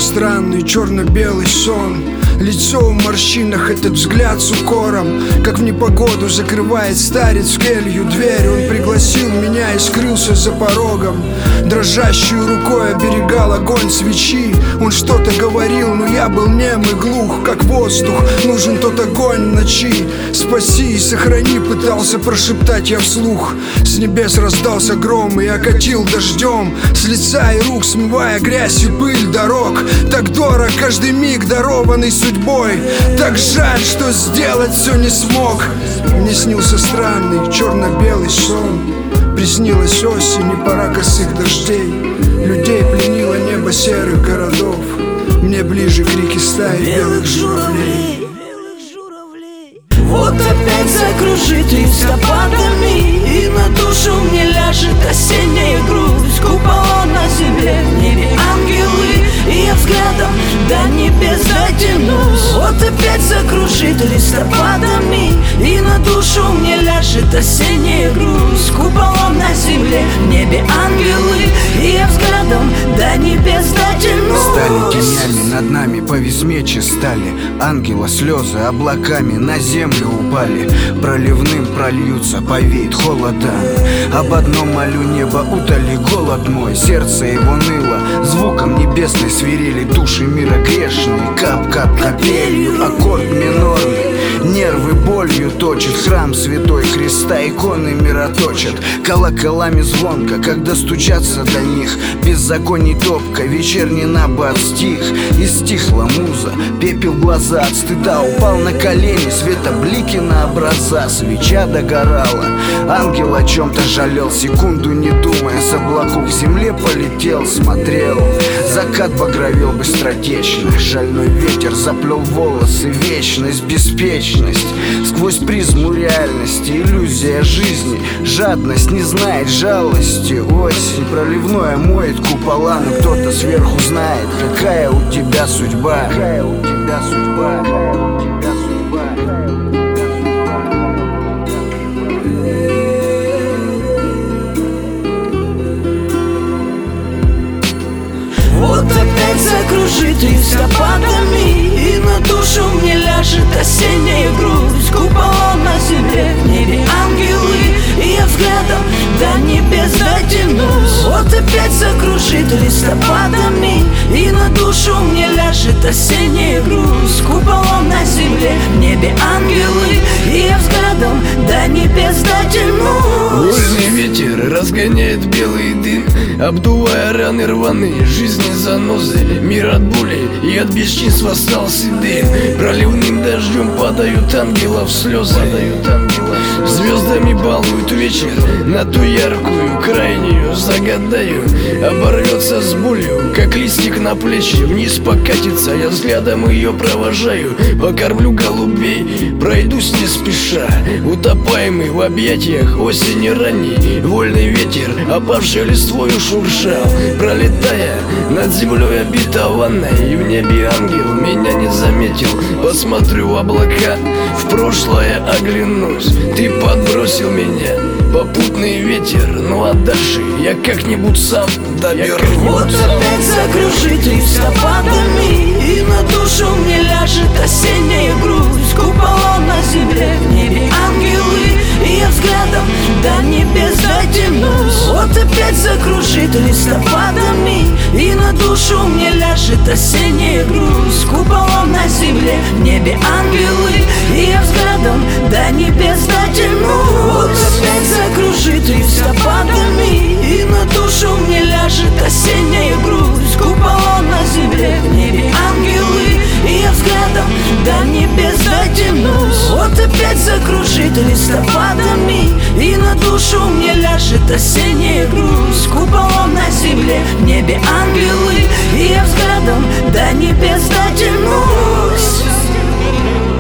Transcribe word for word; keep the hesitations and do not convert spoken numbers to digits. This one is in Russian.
странный черно-белый сон. Лицо в морщинах, этот взгляд с укором, как в непогоду закрывает старец в келью дверь. Он пригласил меня и скрылся за порогом. Дрожащей рукой оберегал огонь свечи. Он что-то говорил, но я был нем и глух, как воздух. Нужен тот огонь в ночи. Спаси и сохрани, пытался прошептать я вслух. С небес раздался гром и окатил дождем, с лица и рук смывая грязь и пыль дорог. Так дорог каждый миг, дарованный судьбой. Так жаль, что сделать все не смог. Мне снился странный черно-белый сон. Приснилась осень и пора косых дождей. Людей пленило небо серых городов. Мне ближе крики стаи белых журавлей. Вот опять закружит листопадами, и на душу мне ляжет осенняя грусть. Куполом на земле, в небе ангелы, и я взглядом до небес дотянусь. Вот опять закружит листопадами, и на душу мне ляжет осенняя грусть. Куполом на земле, в небе ангелы, и я взглядом до небес дотянусь. Стали тенями над нами, повис мечи стали. Ангела слезы облаками на землю упали. Проливным прольются, повеет холода. Об одном молю небо, утоли голод мой. Сердце его ныло, звуком небесной свирели души мира грешные. Кап-кап капелью, аккорд минорный. Нервы болью точит, храм святой Христа иконы мироточат. Колоколами звонко, когда стучатся до них. Беззаконий топка, вечерний набат стих. И стихла муза, пепел глаза от стыда упал на колени. Светоблики на образа, свеча догорала. Ангел о чем-то жалел, секунду не думая, с облаков к земле полетел, смотрел. Закат багровел быстротечно, шальной ветер заплел волосы. Вечность, беспечность, сквозь призму реальности. Иллюзия жизни, жадность не знает жалости. Осень проливное моет купола, но кто-то сверху знает, какая у тебя судьба. Какая у тебя судьба, какая у тебя судьба. Вот опять закружит листопадами, и на душу мне ляжет осенняя грусть. Куполом на земле, в небе ангелы, и я взглядом до небес дотянусь. Вот опять закружит листопадами, и на душу мне ляжет осенняя грусть. Куполом на земле, в небе ангелы, и я взглядом до небес дотянусь. Вольный ветер разгоняет белый дым, обдувая раны рваные, жизни занозы. Мир от боли и от бесчинства стал седым. Проливным дождем падают ангелов слезы. Падают ангелов. Звездами балуют вечер на ту яркую крайнюю. Загадаю, оборвется с болью, как листик на плечи. Вниз покатится, я взглядом ее провожаю. Покормлю голубей, пройдусь не спеша, утопаемый в объятиях осени ранней. Вольный ветер, опавшей листвою шуршал, пролетая над землей обетованной. И в небе ангел меня не заметил. Посмотрю в облака, в прошлое оглянусь. Ты подбросил меня, попутный ветер. Ну а дальше я как-нибудь сам доберусь. Вот опять закружит листопадами, и на душу мне ляжет осенняя грусть. Куполом на земле, в небе ангелы, и я взглядом до небес дотянусь. Вот опять закружит листопадами, и на душу мне ляжет осенняя грусть. Куполом на земле, в небе ангелы, и я взглядом до небес дотянусь. Вот опять закружит листопадами, и на душу мне ляжет осенняя грусть. Куполом на земле, в небе ангелы, и я взглядом до небес дотянусь. Вот опять закружит листопадами, и на душу мне ляжет осенняя грусть. Куполом на земле, в небе ангелы, и я взглядом до небес дотянусь.